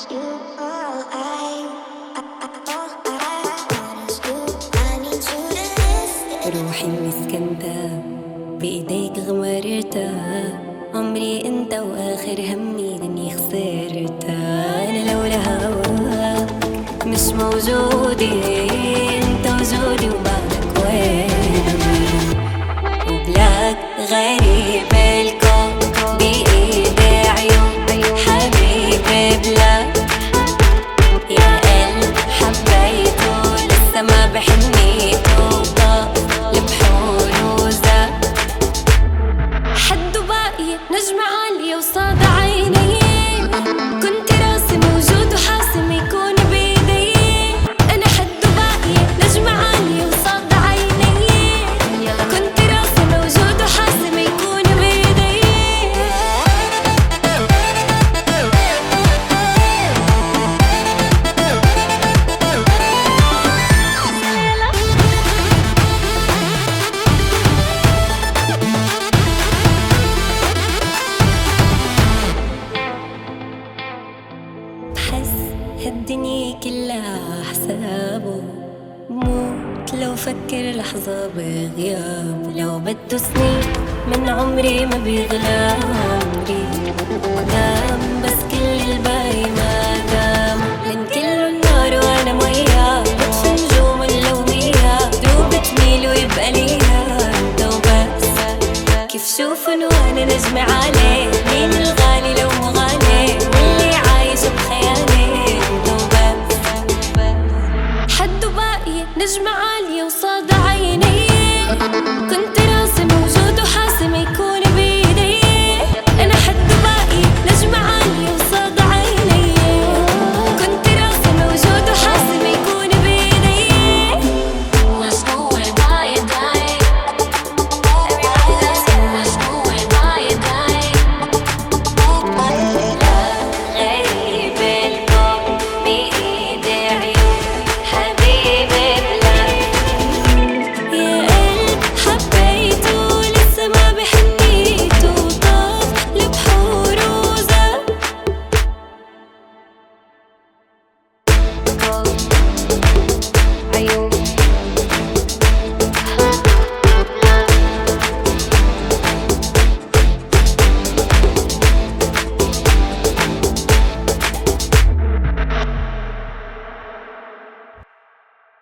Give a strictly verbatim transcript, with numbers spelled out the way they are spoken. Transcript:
روحي مسكنتها بإيديك غمرتها، عمري انت واخر همي لاني خسرتها. انا لولا هواك مش موجودة، انت وجودي وبعدك وين، وبلاك غريب الكون بإيدي عيون حبيبي بلاك. يا قلب حبيته لسه ما بحنيته، نجمة عالية وصاد عيني، كنت راسي موجود وحاسم يكون بيدي. أنا حد باقية نجمة عالية وصاد عيني، كنت راسي موجود وحاسم يكون بيدي. هالدنيا كلها حسابه، بموت لو فكر لحظة بغياب. لو بده سنين من عمري ما بيغلى عمري قدام، بس كل الباقي ما دام. لأن كله النار وأنا مياه، بطفي نجوم اللومية دوب تميل ويبقى ليها انت وبس. كيف شوفن وأنا نجمة عليه، مين الغالي